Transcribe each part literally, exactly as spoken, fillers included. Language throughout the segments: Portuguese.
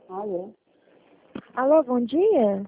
Ah, é. Alô, bom dia.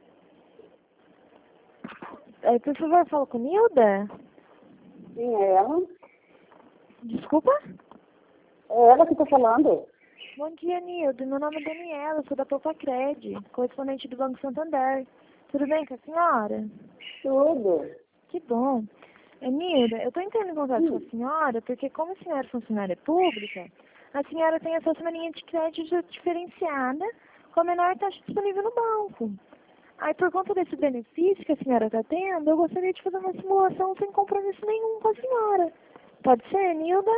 É, por favor, fala com Nilda. Sim, é ela. Desculpa? É ela que tá falando. Bom dia, Nilda. Meu nome é Daniela, sou da Popacred, correspondente do Banco Santander. Tudo bem com a senhora? Tudo. Que bom. É, Nilda, eu estou entrando em contato com Hum. a senhora porque, como a senhora é funcionária pública, a senhora tem acesso a uma linha de crédito diferenciada com a menor taxa disponível no banco. Aí, por conta desse benefício que a senhora está tendo, eu gostaria de fazer uma simulação sem compromisso nenhum com a senhora. Pode ser, Nilda?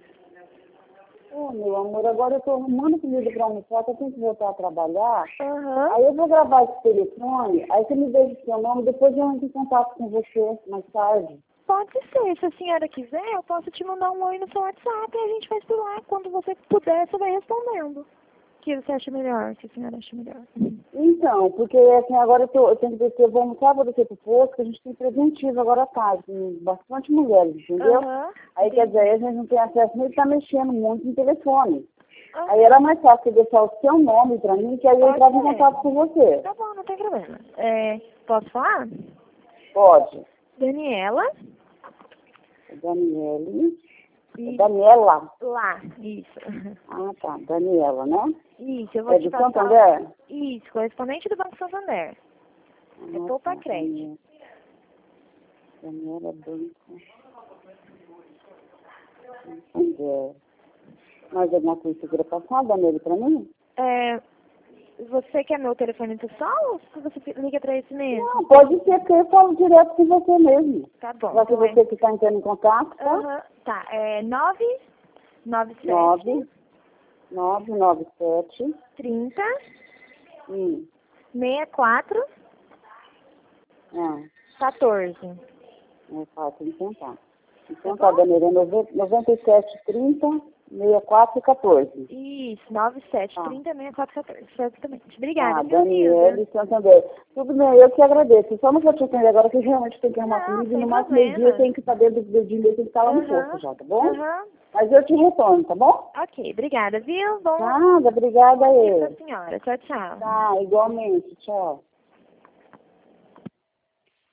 Ô, meu amor, agora eu tô arrumando comida pra almoçar, que eu tenho que voltar a trabalhar. Aham. Aí eu vou gravar esse telefone, aí você me deixa o seu nome, depois eu entro em contato com você mais tarde. Pode ser. Se a senhora quiser, eu posso te mandar um oi no seu WhatsApp e a gente vai por lá. Quando você puder, você vai respondendo. O que você acha melhor? O que a senhora acha melhor? Então, porque assim, agora eu, tô, eu tenho que descer, eu vou almoçar, vou descer pro posto, que a gente tem preventivo agora à tarde, tem bastante mulheres, entendeu? Aham. Aí quer dizer, aí a gente não tem acesso, nem tá mexendo muito no telefone. Aham. Aí era mais fácil você deixar o seu nome pra mim, que aí eu Pode entrava em ser. contato com você. Tá bom, não tem problema. É, posso falar? Pode. Daniela. Daniele. E Daniela. lá. Isso. Ah, tá. Daniela, né? Isso, eu vou É te de passar. Santander? Isso, correspondente do Banco Santander. É Ah, Poupa tá. Crédito. Daniela Banco. Santander. Mais alguma coisa que você queira passar, Daniela, pra mim? É, você quer meu telefone pessoal ou se você liga pra esse mesmo? Não, pode ser, porque eu falo direto com você mesmo. Tá bom. Já que Então é. você que está entrando em contato, tá? Aham. Tá, é nove nove sete nove nove nove sete trinta Hum. sessenta e quatro Ah, quatorze. é fácil, então tá. Então Tá tá, bom? Daniela, noventa e sete trinta sessenta e quatro quatorze. Isso, nove sete Tá. trinta sessenta e quatro quatorze. Exatamente. Ah, Obrigada, viu, Daniela Nilda? de Santander. Tudo bem, eu que agradeço. Só não vou te atender agora, que eu realmente tenho que arrumar Não, comida e sem no máximo meio-dia eu problema. tenho que saber do dedinho dele, tem que estar lá no posto Aham. já, tá bom? Aham. Mas eu te retorno, tá bom? Ok, obrigada, viu? Bom Nada, obrigada a dia pra ele. senhora. Tchau, tchau. Tá, igualmente, tchau.